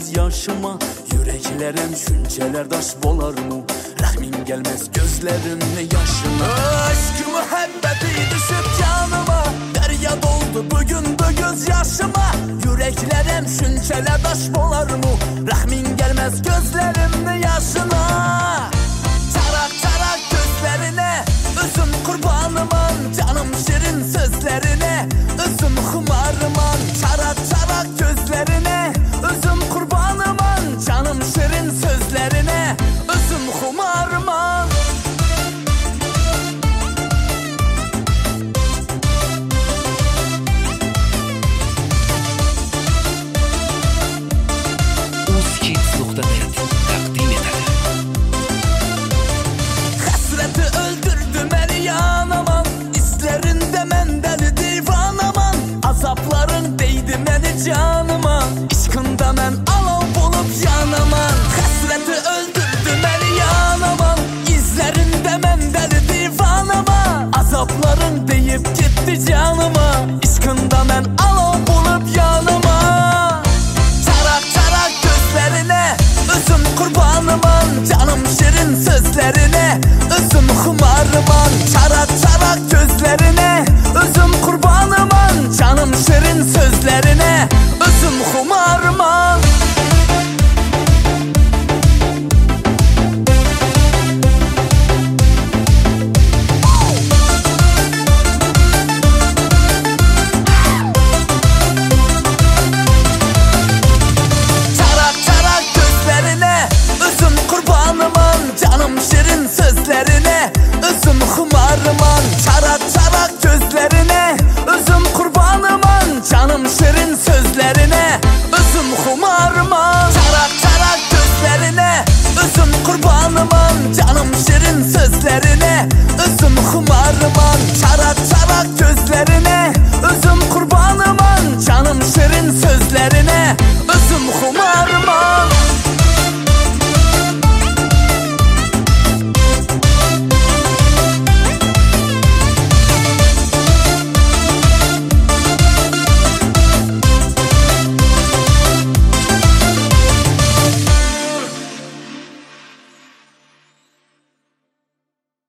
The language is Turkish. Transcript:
yaşıma. Yüreklerim şünçeler daş bolar mı? Rahmin gelmez gözlerimin yaşına. Aşk muhabbeti düşüp canıma, derya doldu bugün bu göz yaşıma. Yüreklerim şünçeler daş bolar mı? Rahmin gelmez gözlerimin yaşına. Tarak tarak gözlerine, özüm kurbanımın, canım şirin sözlerine, özüm humarımın. Tarak tarak gözlerine, özüm kurbanımın, canım şirin sözlerine, özüm humarımın. Uzkids.net takdim eder. Hasreti öldürdü beni yanaman, İzlerinde men deli divanaman. Azapların değdi beni canıma, İşkında men alov bulup yanaman. Hasreti öldürdü beni yanaman, İzlerinde men deli divanaman. Azapların deyip gitti canıma, İşkında men alov bulup yanaman. Tarak tarak gözlerine, özüm kurbanımın, canım şirin sözlerine, özüm humarımın. Tarak tarak gözlerine,